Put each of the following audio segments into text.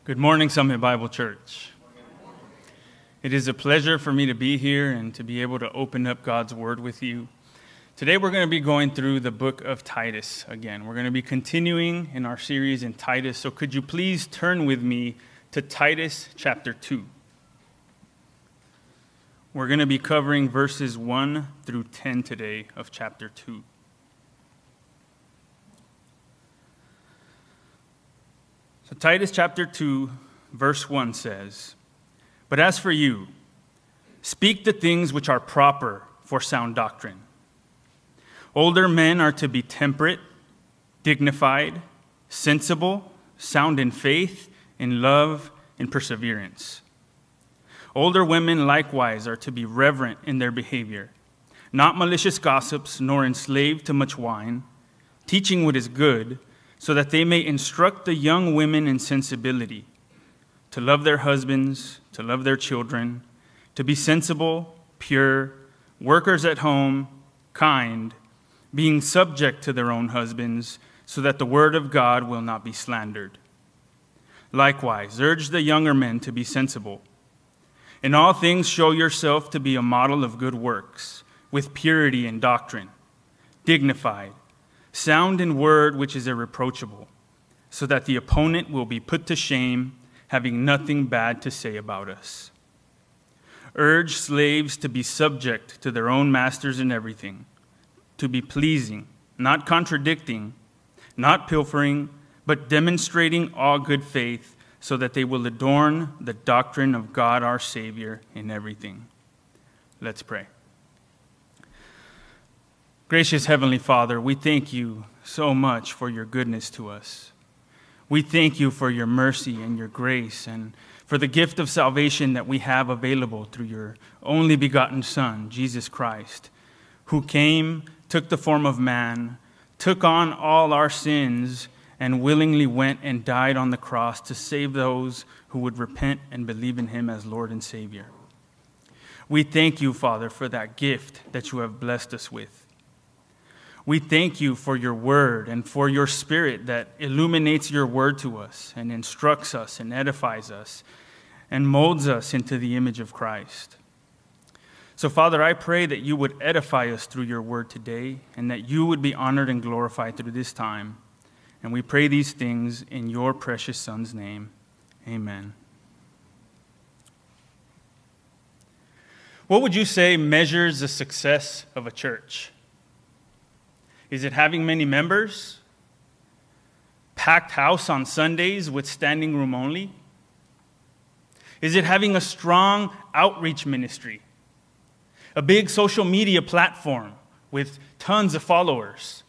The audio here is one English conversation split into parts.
Good morning, Summit Bible Church. It is a pleasure for me to be here and to be able to open up God's Word with you. Today we're going to be going through the book of Titus again. We're going to be continuing in our series in Titus, so could you please turn with me to Titus chapter 2. We're going to be covering verses 1 through 10 today of chapter 2. So Titus chapter 2, verse 1 says, "But as for you, speak the things which are proper for sound doctrine. Older men are to be temperate, dignified, sensible, sound in faith, in love, in perseverance. Older women likewise are to be reverent in their behavior, not malicious gossips, nor enslaved to much wine, teaching what is good, so that they may instruct the young women in sensibility, to love their husbands, to love their children, to be sensible, pure, workers at home, kind, being subject to their own husbands, so that the word of God will not be slandered. Likewise, urge the younger men to be sensible. In all things show yourself to be a model of good works, with purity in doctrine, dignified, sound in word which is irreproachable, so that the opponent will be put to shame, having nothing bad to say about us. Urge slaves to be subject to their own masters in everything, to be pleasing, not contradicting, not pilfering, but demonstrating all good faith, so that they will adorn the doctrine of God our Savior in everything." Let's pray. Gracious Heavenly Father, we thank you so much for your goodness to us. We thank you for your mercy and your grace and for the gift of salvation that we have available through your only begotten Son, Jesus Christ, who came, took the form of man, took on all our sins, and willingly went and died on the cross to save those who would repent and believe in him as Lord and Savior. We thank you, Father, for that gift that you have blessed us with. We thank you for your word and for your Spirit that illuminates your word to us and instructs us and edifies us and molds us into the image of Christ. So, Father, I pray that you would edify us through your word today and that you would be honored and glorified through this time. And we pray these things in your precious Son's name. Amen. What would you say measures the success of a church? Is it having many members? Packed house on Sundays with standing room only? Is it having a strong outreach ministry? A big social media platform with tons of followers?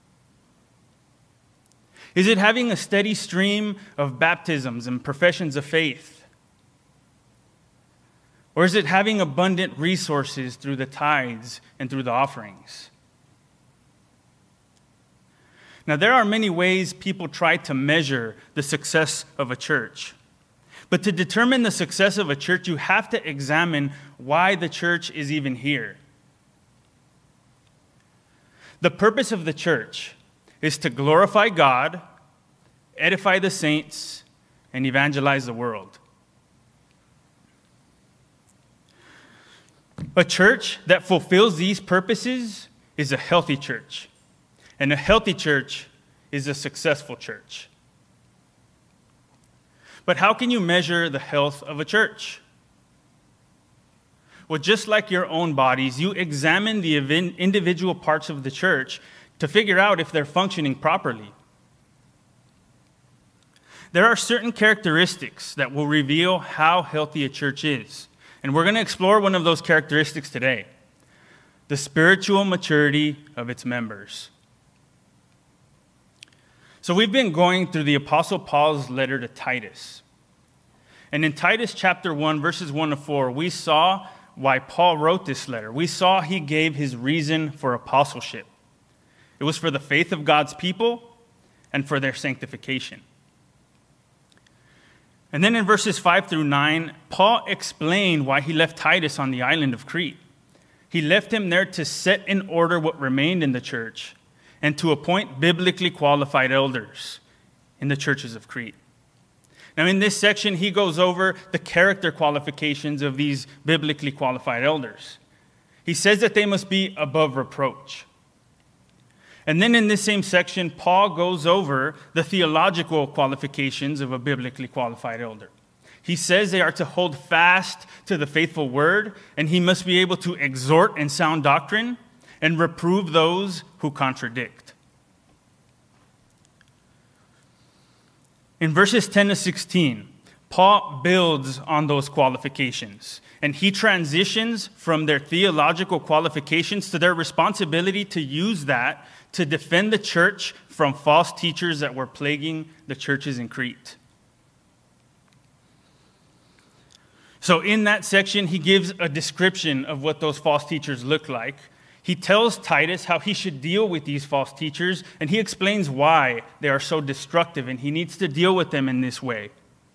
Is it having a steady stream of baptisms and professions of faith? Or is it having abundant resources through the tithes and through the offerings? Now, there are many ways people try to measure the success of a church. But to determine the success of a church, you have to examine why the church is even here. The purpose of the church is to glorify God, edify the saints, and evangelize the world. A church that fulfills these purposes is a healthy church. And a healthy church is a successful church. But how can you measure the health of a church? Well, just like your own bodies, you examine the individual parts of the church to figure out if they're functioning properly. There are certain characteristics that will reveal how healthy a church is. And we're going to explore one of those characteristics today: the spiritual maturity of its members. So we've been going through the Apostle Paul's letter to Titus. And in Titus chapter 1, verses 1 to 4, we saw why Paul wrote this letter. We saw he gave his reason for apostleship. It was for the faith of God's people and for their sanctification. And then in verses 5 through 9, Paul explained why he left Titus on the island of Crete. He left him there to set in order what remained in the church and to appoint biblically qualified elders in the churches of Crete. Now, in this section, he goes over the character qualifications of these biblically qualified elders. He says that they must be above reproach. And then in this same section, Paul goes over the theological qualifications of a biblically qualified elder. He says they are to hold fast to the faithful word, and he must be able to exhort in sound doctrine and reprove those who contradict. In verses 10 to 16, Paul builds on those qualifications, and he transitions from their theological qualifications to their responsibility to use that to defend the church from false teachers that were plaguing the churches in Crete. So in that section, he gives a description of what those false teachers look like. He tells Titus how he should deal with these false teachers, and he explains why they are so destructive, and he needs to deal with them in this way.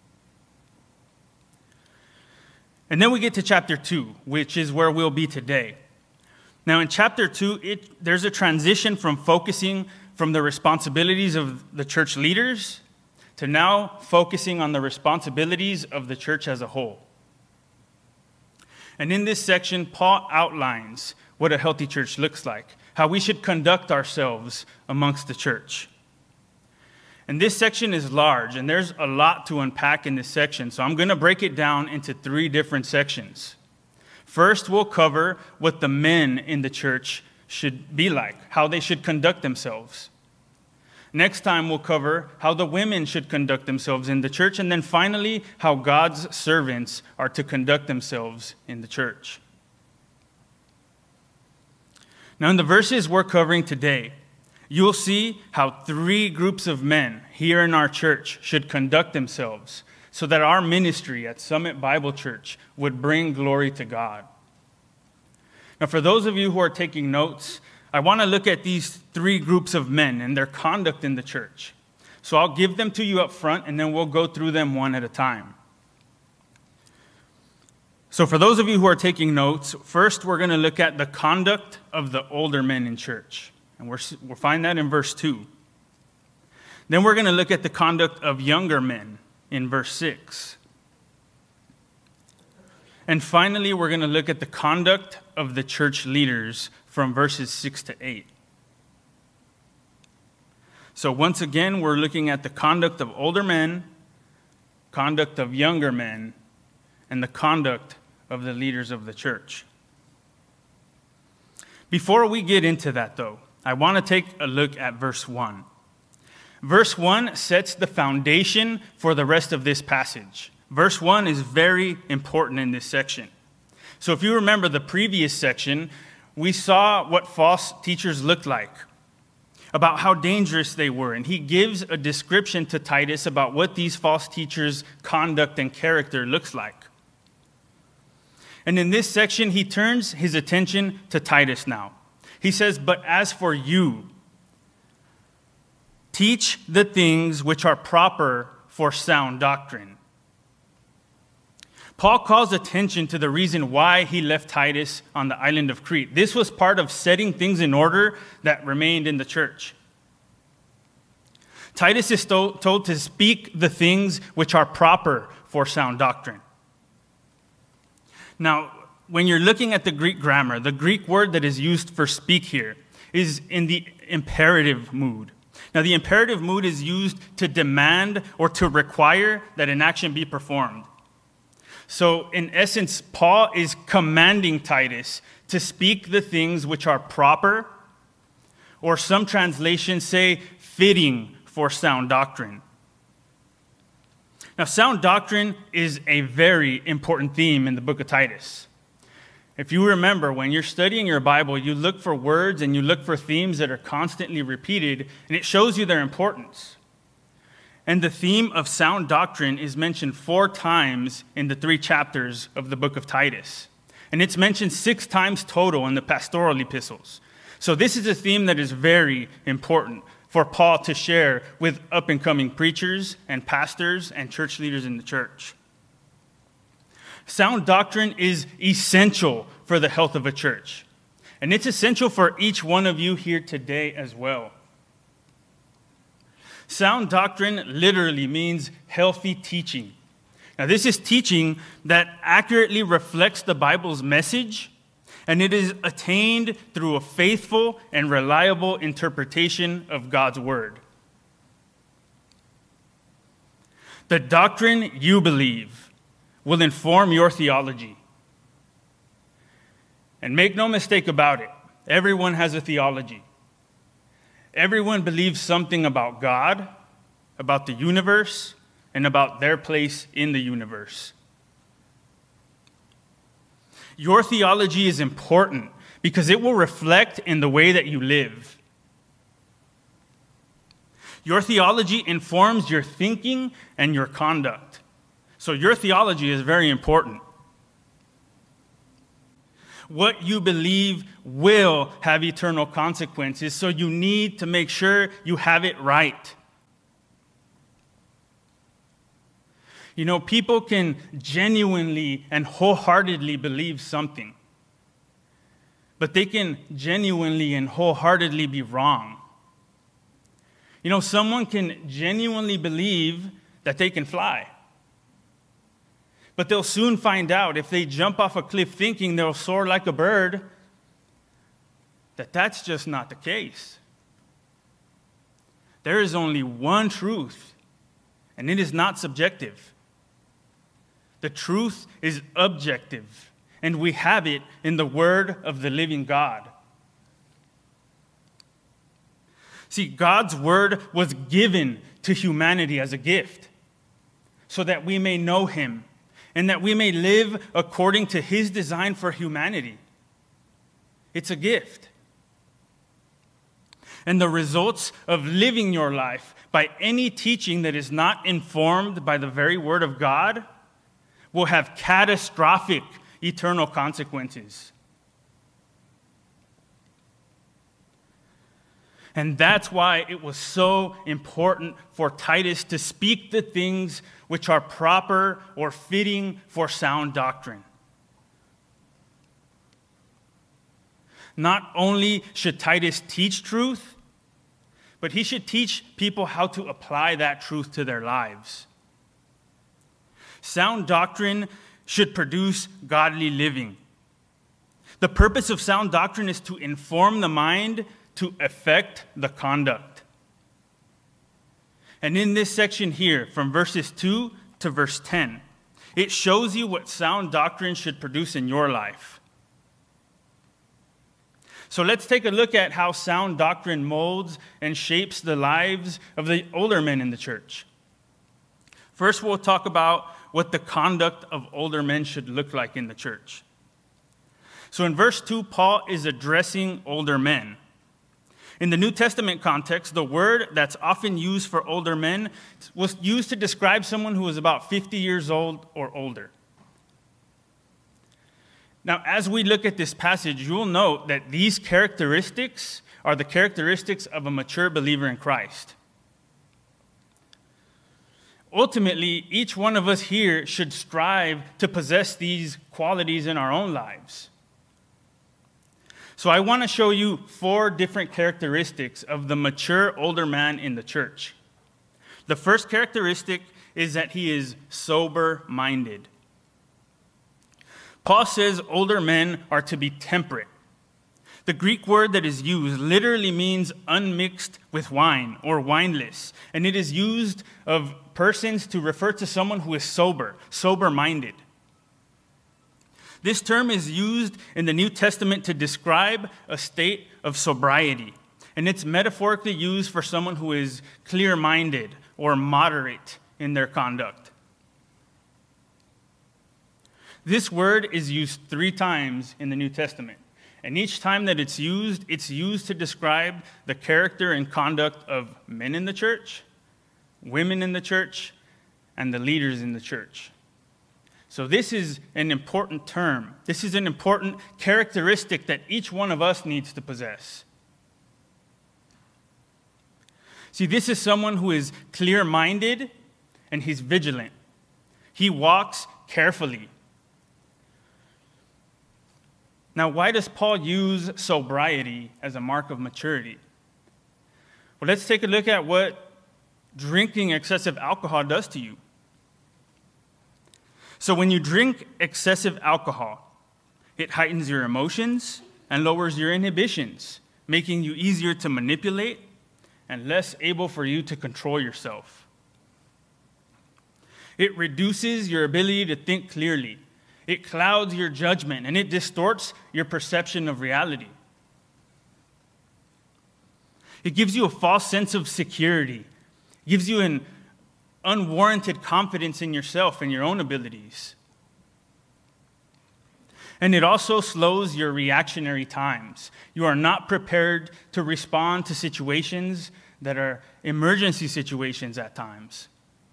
And then we get to chapter 2, which is where we'll be today. Now, in chapter 2, there's a transition from focusing from the responsibilities of the church leaders to now focusing on the responsibilities of the church as a whole. And in this section, Paul outlines what a healthy church looks like, how we should conduct ourselves amongst the church. And this section is large, and there's a lot to unpack in this section, so I'm going to break it down into 3 different sections. First, we'll cover what the men in the church should be like, how they should conduct themselves. Next time, we'll cover how the women should conduct themselves in the church. And then finally, how God's servants are to conduct themselves in the church. Now, in the verses we're covering today, you'll see how 3 groups of men here in our church should conduct themselves so that our ministry at Summit Bible Church would bring glory to God. Now, for those of you who are taking notes, I want to look at these 3 groups of men and their conduct in the church. So I'll give them to you up front, and then we'll go through them one at a time. So for those of you who are taking notes, first we're going to look at the conduct of the older men in church. And we'll find that in verse 2. Then we're going to look at the conduct of younger men in verse 6. And finally, we're going to look at the conduct of the church leaders from verses 6 to 8. So once again, we're looking at the conduct of older men, conduct of younger men, and the conduct of the leaders of the church. Before we get into that, though, I want to take a look at verse 1. Verse 1 sets the foundation for the rest of this passage. Verse 1 is very important in this section. So if you remember the previous section, we saw what false teachers looked like, about how dangerous they were. And he gives a description to Titus about what these false teachers' conduct and character looks like. And in this section, he turns his attention to Titus now. He says, "But as for you, teach the things which are proper for sound doctrine." Paul calls attention to the reason why he left Titus on the island of Crete. This was part of setting things in order that remained in the church. Titus is told to speak the things which are proper for sound doctrine. Now, when you're looking at the Greek grammar, the Greek word that is used for speak here is in the imperative mood. Now, the imperative mood is used to demand or to require that an action be performed. So, in essence, Paul is commanding Titus to speak the things which are proper, or some translations say fitting for sound doctrine. Now, sound doctrine is a very important theme in the book of Titus. If you remember, when you're studying your Bible, you look for words and you look for themes that are constantly repeated, and it shows you their importance. And the theme of sound doctrine is mentioned 4 times in the 3 chapters of the book of Titus. And it's mentioned 6 times total in the pastoral epistles. So this is a theme that is very important for Paul to share with up-and-coming preachers and pastors and church leaders in the church. Sound doctrine is essential for the health of a church. And it's essential for each one of you here today as well. Sound doctrine literally means healthy teaching. Now, this is teaching that accurately reflects the Bible's message, and it is attained through a faithful and reliable interpretation of God's word. The doctrine you believe will inform your theology. And make no mistake about it, everyone has a theology. Everyone believes something about God, about the universe, and about their place in the universe. Your theology is important because it will reflect in the way that you live. Your theology informs your thinking and your conduct. So your theology is very important. What you believe will have eternal consequences, so you need to make sure you have it right. You know, people can genuinely and wholeheartedly believe something, but they can genuinely and wholeheartedly be wrong. You know, someone can genuinely believe that they can fly, but they'll soon find out if they jump off a cliff thinking they'll soar like a bird, that that's just not the case. There is only one truth, and it is not subjective. The truth is objective, and we have it in the word of the living God. See, God's word was given to humanity as a gift so that we may know him and that we may live according to his design for humanity. It's a gift. And the results of living your life by any teaching that is not informed by the very word of God will have catastrophic eternal consequences. And that's why it was so important for Titus to speak the things which are proper or fitting for sound doctrine. Not only should Titus teach truth, but he should teach people how to apply that truth to their lives. Sound doctrine should produce godly living. The purpose of sound doctrine is to inform the mind to affect the conduct. And in this section here, from verses 2 to verse 10, it shows you what sound doctrine should produce in your life. So let's take a look at how sound doctrine molds and shapes the lives of the older men in the church. First, we'll talk about what the conduct of older men should look like in the church. So in verse 2, Paul is addressing older men. In the New Testament context, the word that's often used for older men was used to describe someone who was about 50 years old or older. Now, as we look at this passage, you will note that these characteristics are the characteristics of a mature believer in Christ. Ultimately, each one of us here should strive to possess these qualities in our own lives. So I want to show you 4 different characteristics of the mature older man in the church. The first characteristic is that he is sober-minded. Paul says older men are to be temperate. The Greek word that is used literally means unmixed with wine or wineless, and it is used of persons to refer to someone who is sober-minded. This term is used in the New Testament to describe a state of sobriety, and it's metaphorically used for someone who is clear-minded or moderate in their conduct. This word is used 3 times in the New Testament, and each time that it's used to describe the character and conduct of men in the church, women in the church, and the leaders in the church. So this is an important term. This is an important characteristic that each one of us needs to possess. See, this is someone who is clear-minded and he's vigilant. He walks carefully. Now, why does Paul use sobriety as a mark of maturity? Well, let's take a look at what drinking excessive alcohol does to you. So when you drink excessive alcohol, it heightens your emotions and lowers your inhibitions, making you easier to manipulate and less able for you to control yourself. It reduces your ability to think clearly. It clouds your judgment, and it distorts your perception of reality. It gives you a false sense of security. It gives you an unwarranted confidence in yourself and your own abilities. And it also slows your reactionary times. You are not prepared to respond to situations that are emergency situations at times.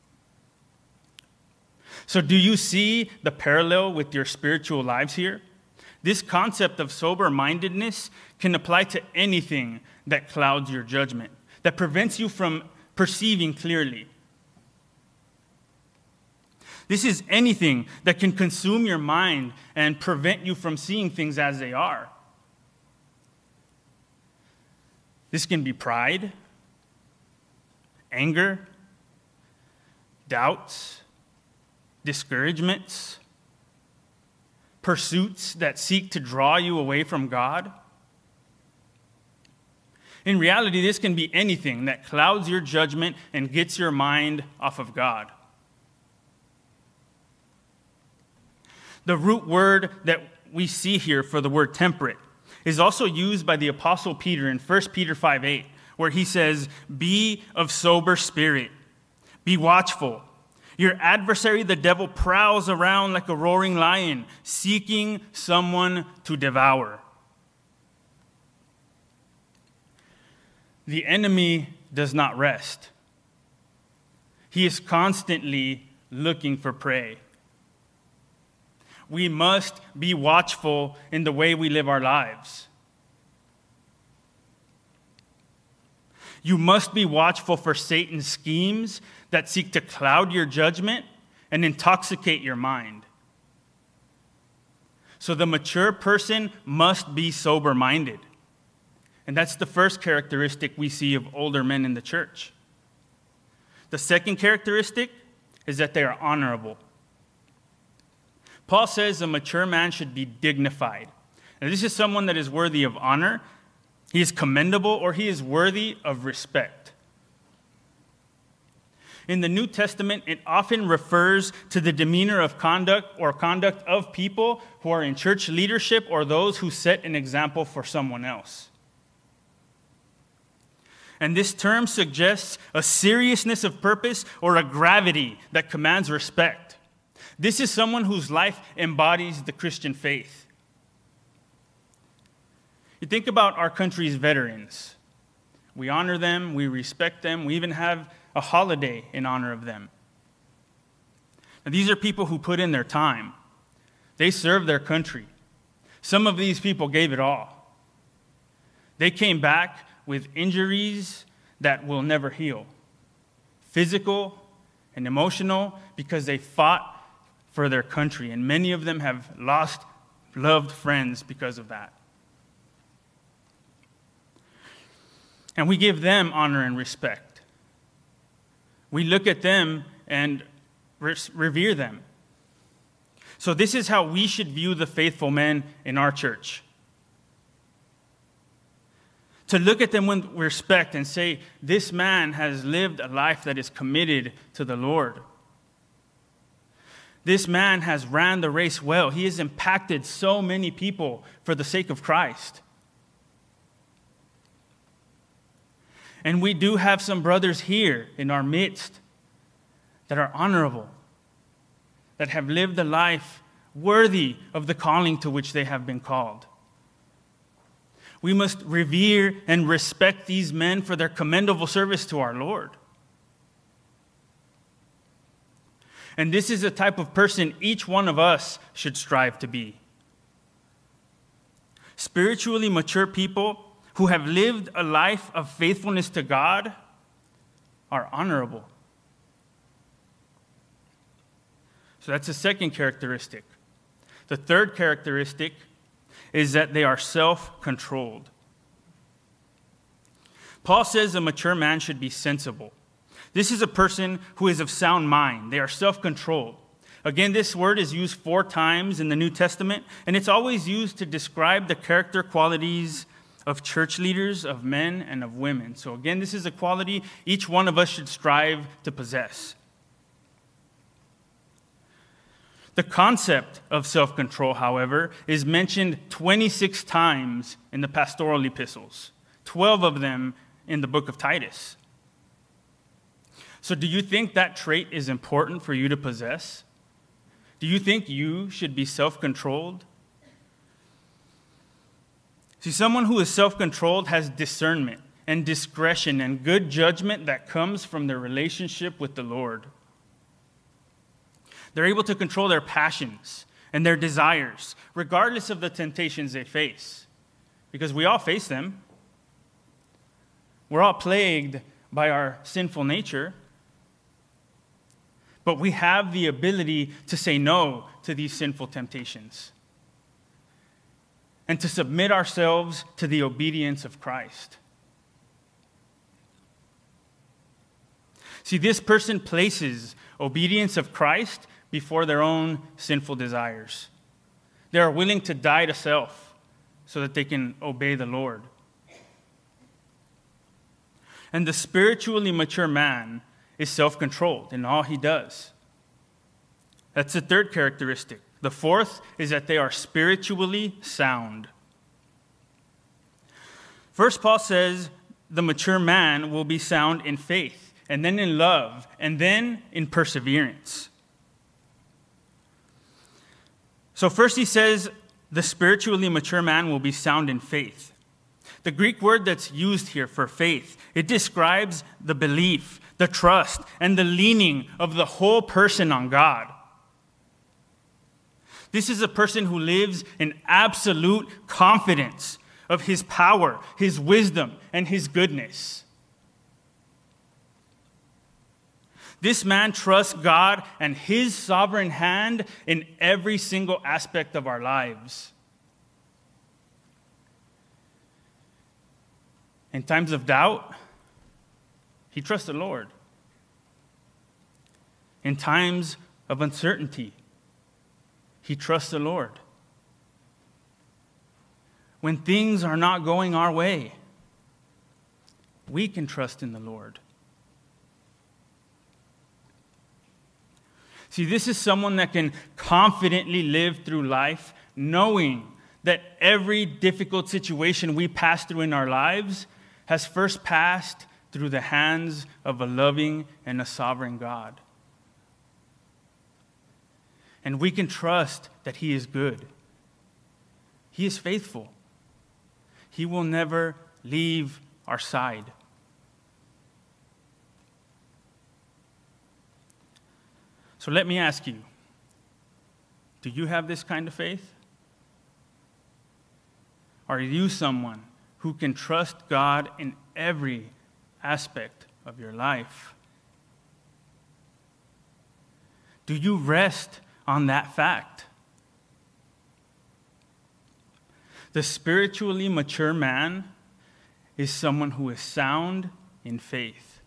So do you see the parallel with your spiritual lives here? This concept of sober-mindedness can apply to anything that clouds your judgment, that prevents you from perceiving clearly. This is anything that can consume your mind and prevent you from seeing things as they are. This can be pride, anger, doubts, discouragements, pursuits that seek to draw you away from God. In reality, this can be anything that clouds your judgment and gets your mind off of God. The root word that we see here for the word temperate is also used by the Apostle Peter in 1 Peter 5:8, where he says, "Be of sober spirit, be watchful. Your adversary, the devil, prowls around like a roaring lion, seeking someone to devour." The enemy does not rest. He is constantly looking for prey. We must be watchful in the way we live our lives. You must be watchful for Satan's schemes that seek to cloud your judgment and intoxicate your mind. So the mature person must be sober-minded. And that's the first characteristic we see of older men in the church. The second characteristic is that they are honorable. Paul says a mature man should be dignified. And this is someone that is worthy of honor. He is commendable, or he is worthy of respect. In the New Testament, it often refers to the demeanor of conduct or conduct of people who are in church leadership or those who set an example for someone else. And this term suggests a seriousness of purpose or a gravity that commands respect. This is someone whose life embodies the Christian faith. You think about our country's veterans. We honor them, we respect them, we even have a holiday in honor of them. Now, these are people who put in their time. They served their country. Some of these people gave it all. They came back with injuries that will never heal, physical and emotional, because they fought for their country, and many of them have lost loved friends because of that. And we give them honor and respect. We look at them and revere them. So this is how we should view the faithful men in our church. To look at them with respect and say, this man has lived a life that is committed to the Lord. This man has ran the race well. He has impacted so many people for the sake of Christ. And we do have some brothers here in our midst that are honorable, that have lived a life worthy of the calling to which they have been called. We must revere and respect these men for their commendable service to our Lord. And this is the type of person each one of us should strive to be. Spiritually mature people who have lived a life of faithfulness to God are honorable. So that's the second characteristic. The third characteristic is that they are self-controlled. Paul says a mature man should be sensible. This is a person who is of sound mind. They are self-controlled. Again, this word is used 4 times in the New Testament, and it's always used to describe the character qualities of church leaders, of men, and of women. So again, this is a quality each one of us should strive to possess. The concept of self-control, however, is mentioned 26 times in the pastoral epistles, 12 of them in the book of Titus. So do you think that trait is important for you to possess? Do you think you should be self-controlled? See, someone who is self-controlled has discernment and discretion and good judgment that comes from their relationship with the Lord. They're able to control their passions and their desires, regardless of the temptations they face, because we all face them. We're all plagued by our sinful nature, but we have the ability to say no to these sinful temptations and to submit ourselves to the obedience of Christ. See, this person places obedience of Christ before their own sinful desires. They are willing to die to self so that they can obey the Lord. And the spiritually mature man is self-controlled in all he does. That's the third characteristic. The fourth is that they are spiritually sound. First, Paul says the mature man will be sound in faith, and then in love, and then in perseverance. So first he says the spiritually mature man will be sound in faith. The Greek word that's used here for faith, it describes the belief, the trust, and the leaning of the whole person on God. This is a person who lives in absolute confidence of his power, his wisdom, and his goodness. This man trusts God and his sovereign hand in every single aspect of our lives. In times of doubt, he trusts the Lord. In times of uncertainty, he trusts the Lord. When things are not going our way, we can trust in the Lord. See, this is someone that can confidently live through life knowing that every difficult situation we pass through in our lives has first passed through the hands of a loving and a sovereign God. And we can trust that He is good. He is faithful. He will never leave our side. So let me ask you, do you have this kind of faith? Are you someone who can trust God in every aspect of your life? Do you rest on that fact? The spiritually mature man is someone who is sound in faith.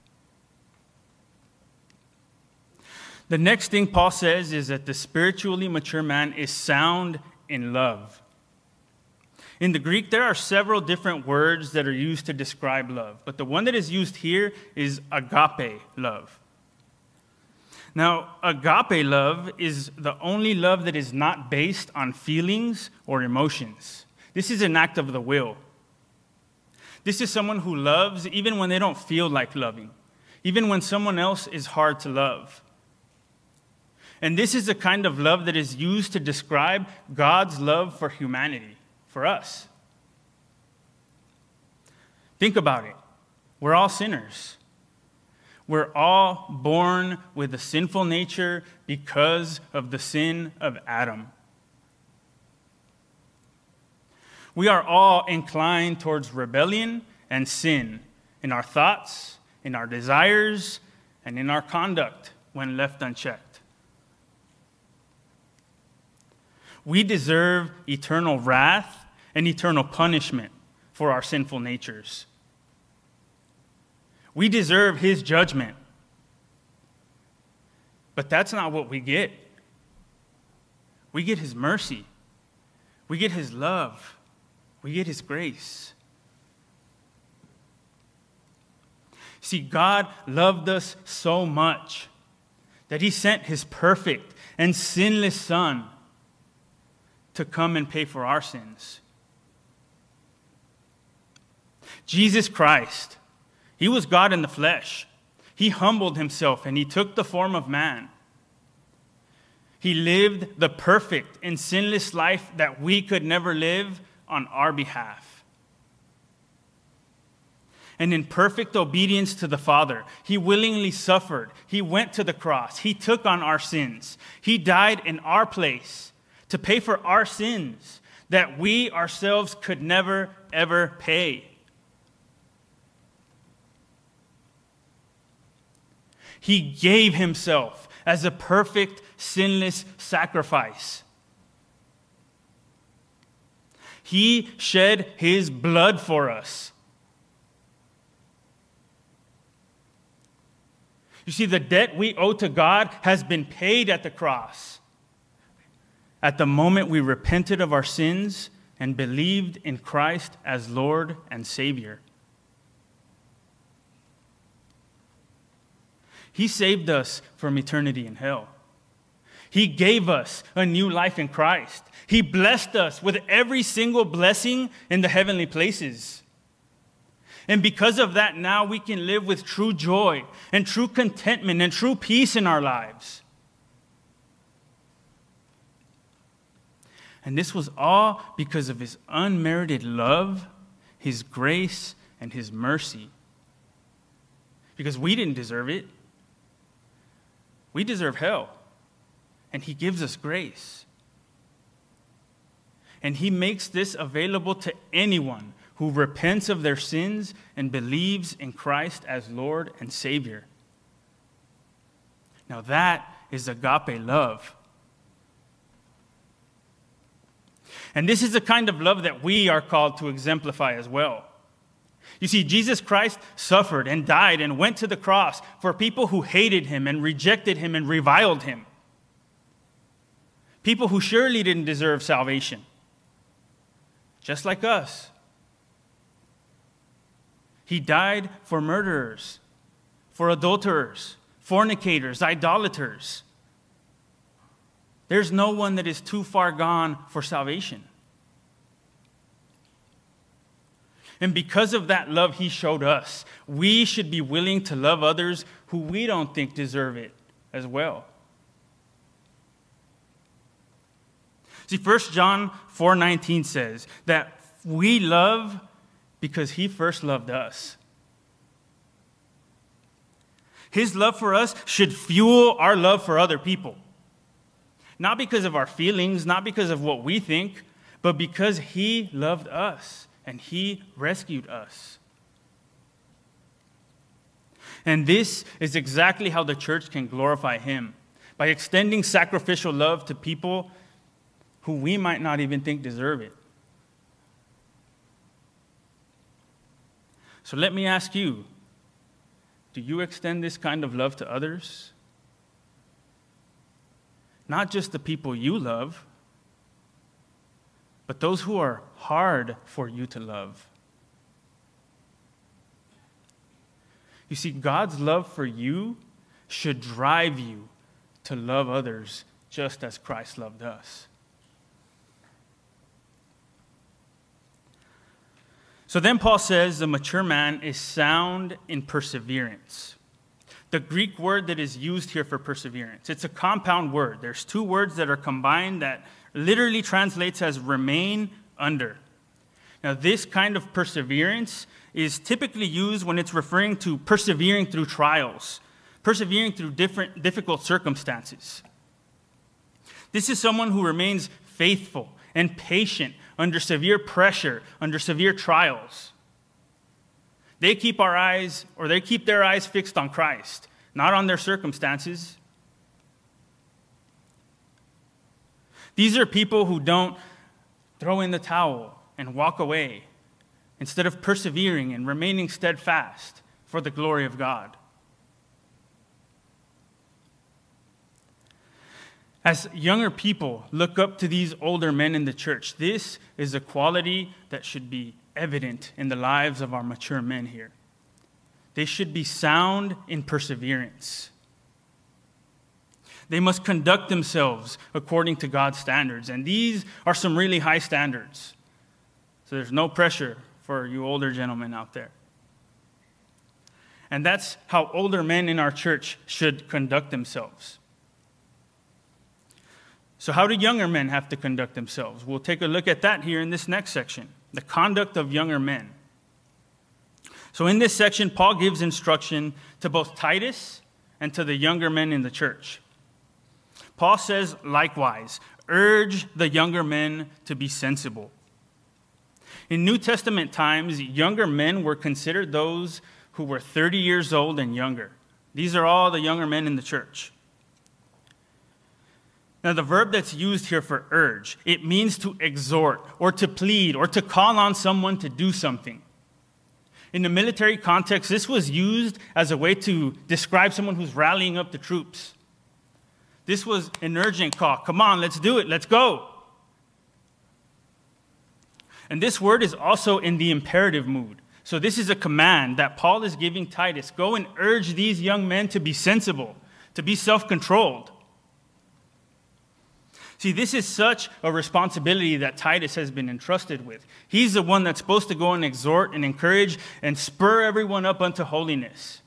The next thing Paul says is that the spiritually mature man is sound in love. In the Greek, there are several different words that are used to describe love, but the one that is used here is agape love. Now, agape love is the only love that is not based on feelings or emotions. This is an act of the will. This is someone who loves even when they don't feel like loving, even when someone else is hard to love. And this is the kind of love that is used to describe God's love for humanity, for us. Think about it. We're all sinners. We're all born with a sinful nature because of the sin of Adam. We are all inclined towards rebellion and sin in our thoughts, in our desires, and in our conduct when left unchecked. We deserve eternal wrath and eternal punishment for our sinful natures. We deserve His judgment. But that's not what we get. We get his mercy. We get his love. We get his grace. See, God loved us so much that he sent his perfect and sinless Son to come and pay for our sins. Jesus Christ, he was God in the flesh. He humbled himself and he took the form of man. He lived the perfect and sinless life that we could never live on our behalf. And in perfect obedience to the Father, he willingly suffered. He went to the cross. He took on our sins. He died in our place to pay for our sins that we ourselves could never, ever pay. He gave himself as a perfect, sinless sacrifice. He shed his blood for us. You see, the debt we owe to God has been paid at the cross. At the moment we repented of our sins and believed in Christ as Lord and Savior. He saved us from eternity in hell. He gave us a new life in Christ. He blessed us with every single blessing in the heavenly places. And because of that, now we can live with true joy and true contentment and true peace in our lives. And this was all because of his unmerited love, his grace, and his mercy. Because we didn't deserve it. We deserve hell. And he gives us grace. And he makes this available to anyone who repents of their sins and believes in Christ as Lord and Savior. Now that is agape love. And this is the kind of love that we are called to exemplify as well. You see, Jesus Christ suffered and died and went to the cross for people who hated him and rejected him and reviled him. People who surely didn't deserve salvation. Just like us. He died for murderers, for adulterers, fornicators, idolaters. There's no one that is too far gone for salvation. And because of that love he showed us, we should be willing to love others who we don't think deserve it as well. See, 1 John 4:19 says that we love because he first loved us. His love for us should fuel our love for other people. Not because of our feelings, not because of what we think, but because he loved us and he rescued us. And this is exactly how the church can glorify him, by extending sacrificial love to people who we might not even think deserve it. So let me ask you, do you extend this kind of love to others? Not just the people you love, but those who are hard for you to love. You see, God's love for you should drive you to love others just as Christ loved us. So then Paul says the mature man is sound in perseverance. The Greek word that is used here for perseverance, it's a compound word. There's two words that are combined that literally translates as remain under. Now, this kind of perseverance is typically used when it's referring to persevering through trials, persevering through difficult circumstances. This is someone who remains faithful and patient under severe pressure, under severe trials. They keep their eyes fixed on Christ, not on their circumstances. These are people who don't throw in the towel and walk away, instead of persevering and remaining steadfast for the glory of God. As younger people look up to these older men in the church, this is a quality that should be evident in the lives of our mature men here. They should be sound in perseverance. They must conduct themselves according to God's standards, and these are some really high standards. So there's no pressure for you older gentlemen out there. And that's how older men in our church should conduct themselves. So how do younger men have to conduct themselves? We'll take a look at that here in this next section, the conduct of younger men. So in this section, Paul gives instruction to both Titus and to the younger men in the church. Paul says, likewise, urge the younger men to be sensible. In New Testament times, younger men were considered those who were 30 years old and younger. These are all the younger men in the church. Now, the verb that's used here for urge, it means to exhort or to plead or to call on someone to do something. In the military context, this was used as a way to describe someone who's rallying up the troops. This was an urgent call. Come on, let's do it. Let's go. And this word is also in the imperative mood. So this is a command that Paul is giving Titus. Go and urge these young men to be sensible, to be self-controlled. See, this is such a responsibility that Titus has been entrusted with. He's the one that's supposed to go and exhort and encourage and spur everyone up unto holiness.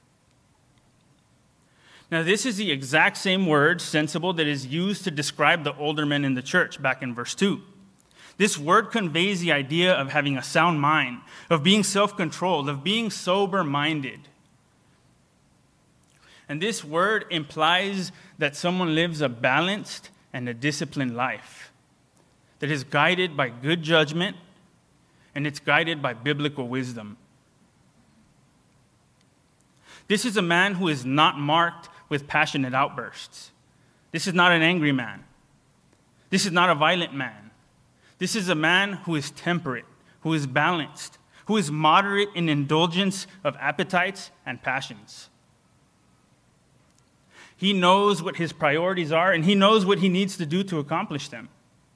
Now, this is the exact same word, sensible, that is used to describe the older men in the church back in verse 2. This word conveys the idea of having a sound mind, of being self-controlled, of being sober-minded. And this word implies that someone lives a balanced and a disciplined life that is guided by good judgment and it's guided by biblical wisdom. This is a man who is not marked with passionate outbursts. This is not an angry man. This is not a violent man. This is a man who is temperate, who is balanced, who is moderate in indulgence of appetites and passions. He knows what his priorities are, and he knows what he needs to do to accomplish them.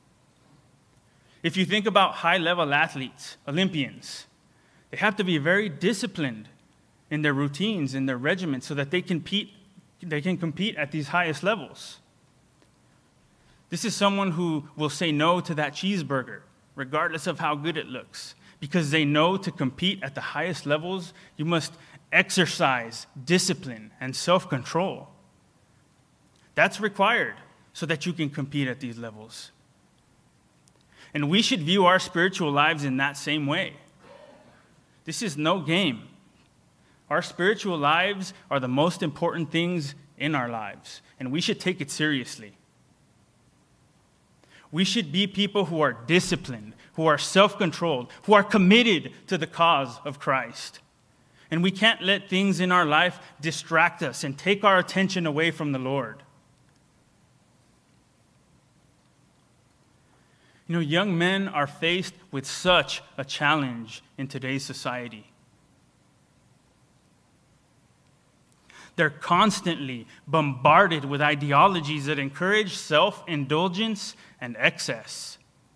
If you think about high-level athletes, Olympians, they have to be very disciplined in their routines, in their regimens, so that they can compete at these highest levels. This is someone who will say no to that cheeseburger, regardless of how good it looks, because they know to compete at the highest levels, you must exercise discipline and self-control. That's required so that you can compete at these levels. And we should view our spiritual lives in that same way. This is no game. Our spiritual lives are the most important things in our lives, and we should take it seriously. We should be people who are disciplined, who are self-controlled, who are committed to the cause of Christ. And we can't let things in our life distract us and take our attention away from the Lord. You know, young men are faced with such a challenge in today's society. They're constantly bombarded with ideologies that encourage self-indulgence and excess.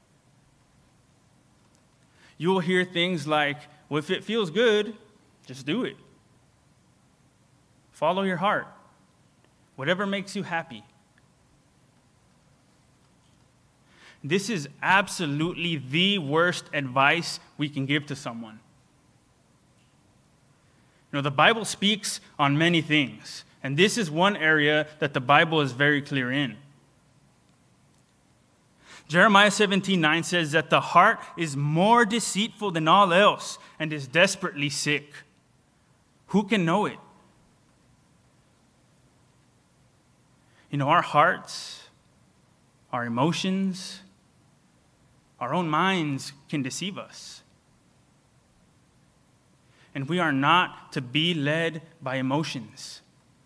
You will hear things like, well, if it feels good, just do it. Follow your heart. Whatever makes you happy. This is absolutely the worst advice we can give to someone. You know, the Bible speaks on many things, and this is one area that the Bible is very clear in. Jeremiah 17:9 says that the heart is more deceitful than all else and is desperately sick. Who can know it? You know, our hearts, our emotions, our own minds can deceive us. And we are not to be led by emotions.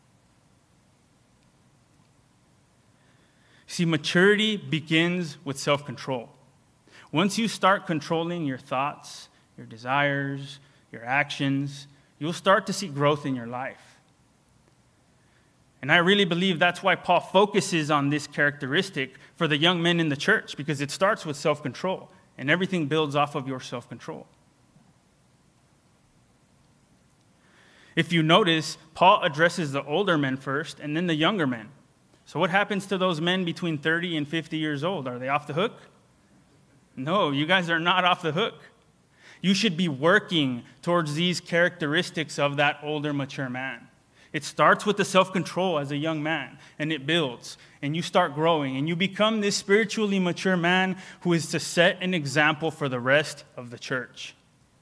See, maturity begins with self-control. Once you start controlling your thoughts, your desires, your actions, you'll start to see growth in your life. And I really believe that's why Paul focuses on this characteristic for the young men in the church, because it starts with self-control, and everything builds off of your self-control. If you notice, Paul addresses the older men first and then the younger men. So what happens to those men between 30 and 50 years old? Are they off the hook? No, you guys are not off the hook. You should be working towards these characteristics of that older, mature man. It starts with the self-control as a young man, and it builds, and you start growing, and you become this spiritually mature man who is to set an example for the rest of the church.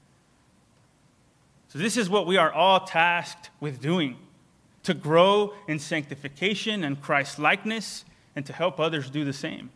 So this is what we are all tasked with doing, to grow in sanctification and Christ-likeness, and to help others do the same.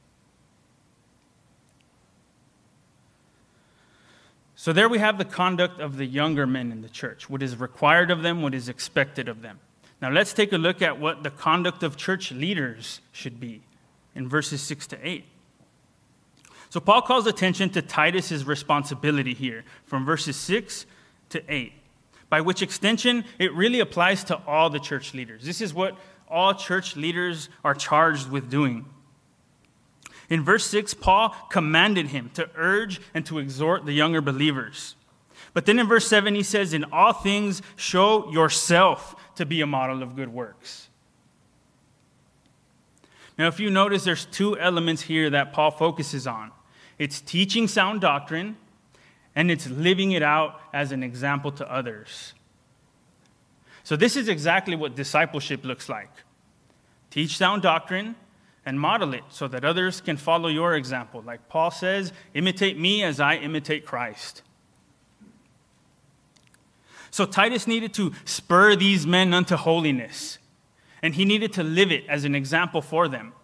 So there we have the conduct of the younger men in the church, what is required of them, what is expected of them. Now let's take a look at what the conduct of church leaders should be in verses 6 to 8. So Paul calls attention to Titus's responsibility here from verses 6 to 8, by which extension it really applies to all the church leaders. This is what all church leaders are charged with doing. In verse 6, Paul commanded him to urge and to exhort the younger believers. But then in verse 7, he says, in all things, show yourself to be a model of good works. Now, if you notice, there's two elements here that Paul focuses on. It's teaching sound doctrine, and it's living it out as an example to others. So this is exactly what discipleship looks like. Teach sound doctrine, and model it so that others can follow your example. Like Paul says, imitate me as I imitate Christ. So Titus needed to spur these men unto holiness, and he needed to live it as an example for them.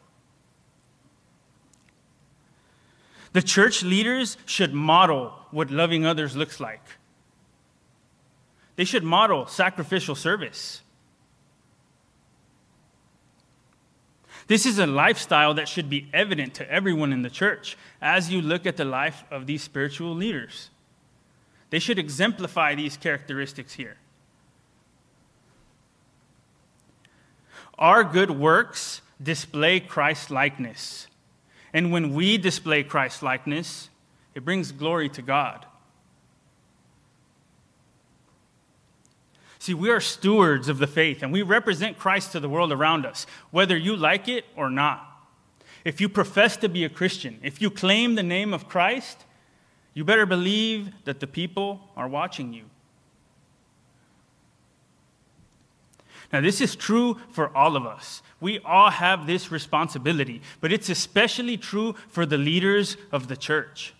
The church leaders should model what loving others looks like. They should model sacrificial service. This is a lifestyle that should be evident to everyone in the church as you look at the life of these spiritual leaders. They should exemplify these characteristics here. Our good works display Christ-likeness. And when we display Christ-likeness, it brings glory to God. See, we are stewards of the faith, and we represent Christ to the world around us, whether you like it or not. If you profess to be a Christian, if you claim the name of Christ, you better believe that the people are watching you. Now, this is true for all of us. We all have this responsibility, but it's especially true for the leaders of the church.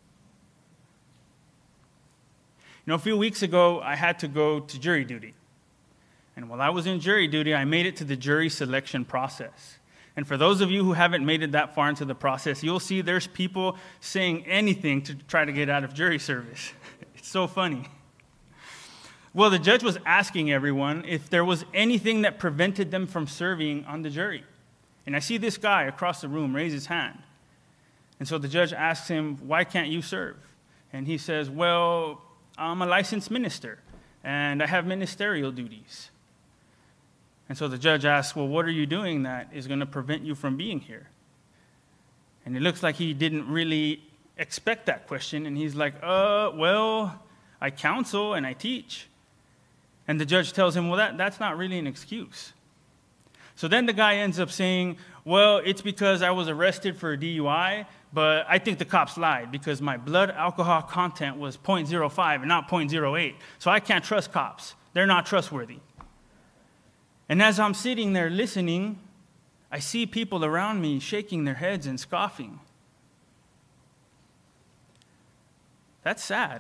You know, a few weeks ago, I had to go to jury duty. And while I was in jury duty, I made it to the jury selection process. And for those of you who haven't made it that far into the process, you'll see there's people saying anything to try to get out of jury service. It's so funny. Well, the judge was asking everyone if there was anything that prevented them from serving on the jury. And I see this guy across the room raise his hand. And so the judge asks him, why can't you serve? And he says, well, I'm a licensed minister, and I have ministerial duties. And so the judge asks, well, what are you doing that is going to prevent you from being here? And it looks like he didn't really expect that question, and he's like, well, I counsel and I teach. And the judge tells him, well, that's not really an excuse. So then the guy ends up saying, well, it's because I was arrested for a DUI, but I think the cops lied because my blood alcohol content was 0.05 and not 0.08. So I can't trust cops. They're not trustworthy. And as I'm sitting there listening, I see people around me shaking their heads and scoffing. That's sad.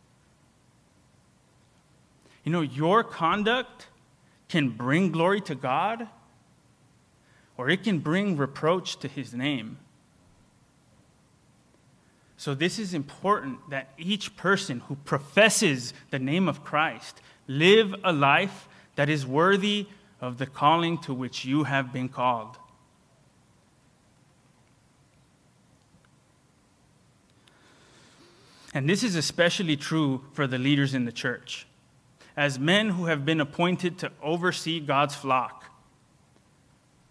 You know, your conduct can bring glory to God, or it can bring reproach to his name. So this is important that each person who professes the name of Christ live a life that is worthy of the calling to which you have been called. And this is especially true for the leaders in the church. As men who have been appointed to oversee God's flock,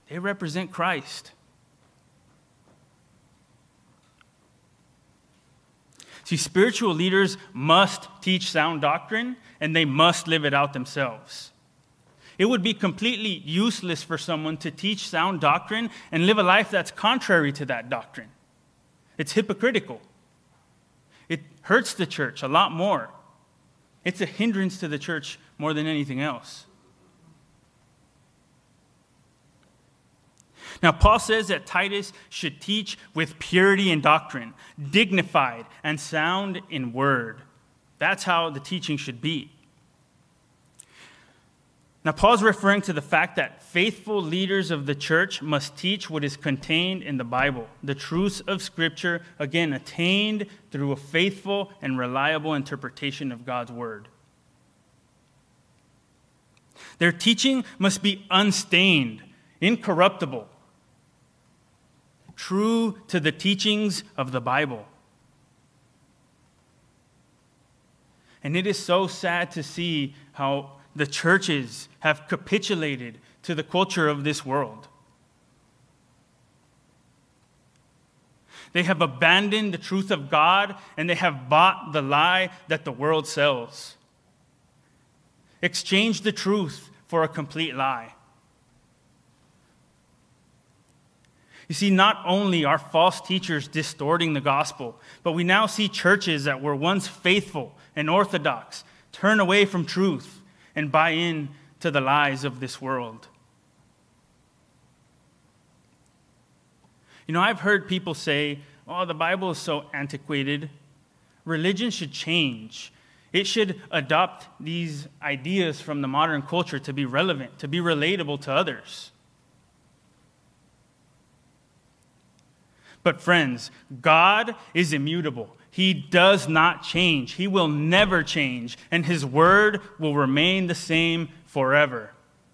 They represent Christ. See, spiritual leaders must teach sound doctrine, and they must live it out themselves. It would be completely useless for someone to teach sound doctrine and live a life that's contrary to that doctrine. It's hypocritical. It hurts the church a lot more. It's a hindrance to the church more than anything else. Now, Paul says that Titus should teach with purity in doctrine, dignified and sound in word. That's how the teaching should be. Now, Paul's referring to the fact that faithful leaders of the church must teach what is contained in the Bible, the truths of Scripture, again, attained through a faithful and reliable interpretation of God's word. Their teaching must be unstained, incorruptible, true to the teachings of the Bible. And it is so sad to see how the churches have capitulated to the culture of this world. They have abandoned the truth of God, and they have bought the lie that the world sells. Exchanged the truth for a complete lie. You see, not only are false teachers distorting the gospel, but we now see churches that were once faithful and orthodox turn away from truth and buy in to the lies of this world. You know, I've heard people say, oh, the Bible is so antiquated. Religion should change. It should adopt these ideas from the modern culture to be relevant, to be relatable to others. But friends, God is immutable. He does not change. He will never change, and His word will remain the same forever.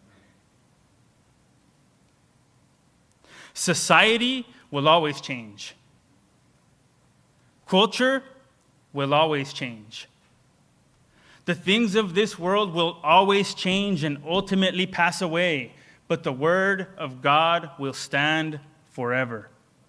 Society will always change. Culture will always change. The things of this world will always change and ultimately pass away, but the word of God will stand forever.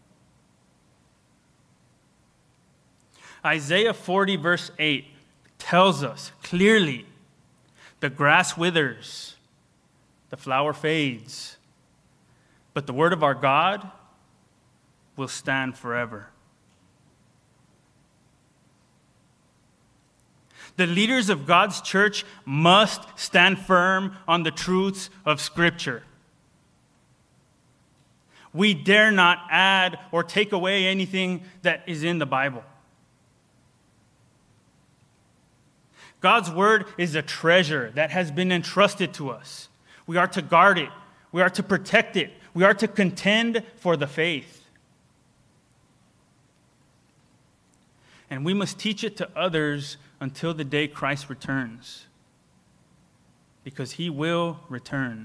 Isaiah 40, verse 8, tells us clearly, the grass withers, the flower fades, but the word of our God will stand forever. The leaders of God's church must stand firm on the truths of Scripture. We dare not add or take away anything that is in the Bible. God's word is a treasure that has been entrusted to us. We are to guard it. We are to protect it. We are to contend for the faith. And we must teach it to others until the day Christ returns, because He will return.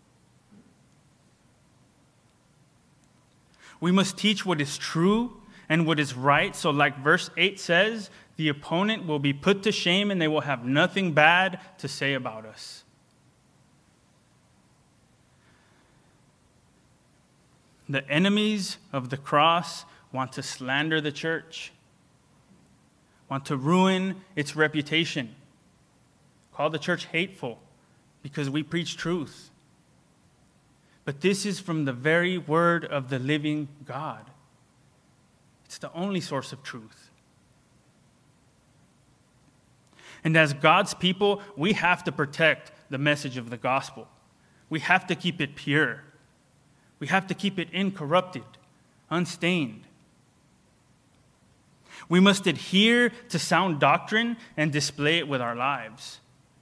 We must teach what is true and what is right, so like verse 8 says, the opponent will be put to shame and they will have nothing bad to say about us. The enemies of the cross want to slander the church, want to ruin its reputation, call the church hateful because we preach truth. But this is from the very word of the living God. It's the only source of truth. And as God's people, we have to protect the message of the gospel. We have to keep it pure. We have to keep it incorrupted, unstained. We must adhere to sound doctrine and display it with our lives.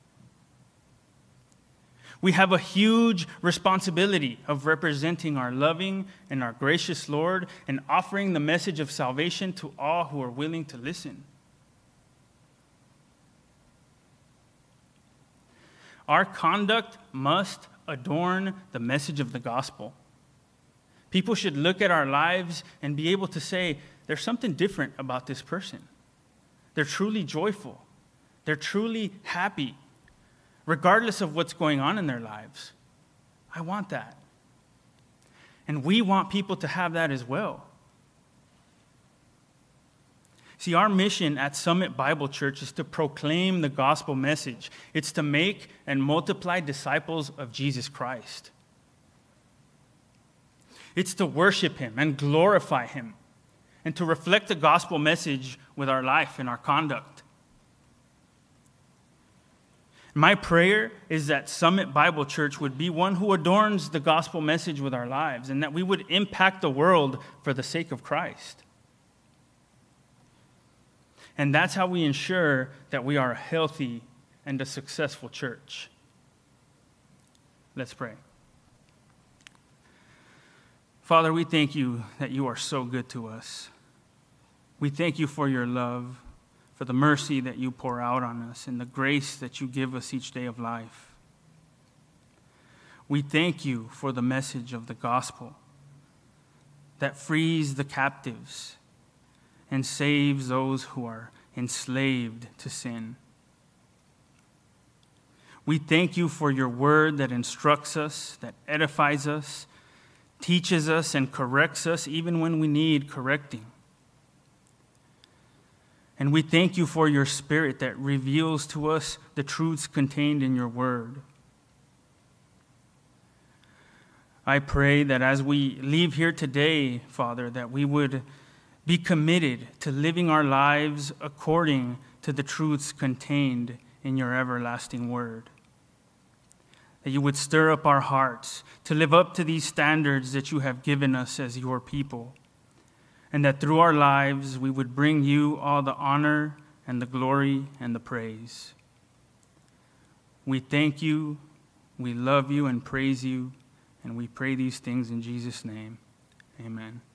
We have a huge responsibility of representing our loving and our gracious Lord and offering the message of salvation to all who are willing to listen. Our conduct must adorn the message of the gospel. People should look at our lives and be able to say, there's something different about this person. They're truly joyful. They're truly happy, regardless of what's going on in their lives. I want that. And we want people to have that as well. See, our mission at Summit Bible Church is to proclaim the gospel message. It's to make and multiply disciples of Jesus Christ. It's to worship him and glorify him, and to reflect the gospel message with our life and our conduct. My prayer is that Summit Bible Church would be one who adorns the gospel message with our lives, and that we would impact the world for the sake of Christ. And that's how we ensure that we are a healthy and a successful church. Let's pray. Father, we thank you that you are so good to us. We thank you for your love, for the mercy that you pour out on us, and the grace that you give us each day of life. We thank you for the message of the gospel that frees the captives and saves those who are enslaved to sin. We thank you for your word that instructs us, that edifies us, teaches us, and corrects us even when we need correcting. And we thank you for your Spirit that reveals to us the truths contained in your word. I pray that as we leave here today, Father, that we would be committed to living our lives according to the truths contained in your everlasting word. That you would stir up our hearts to live up to these standards that you have given us as your people. And that through our lives we would bring you all the honor and the glory and the praise. We thank you, we love you and praise you, and we pray these things in Jesus' name. Amen.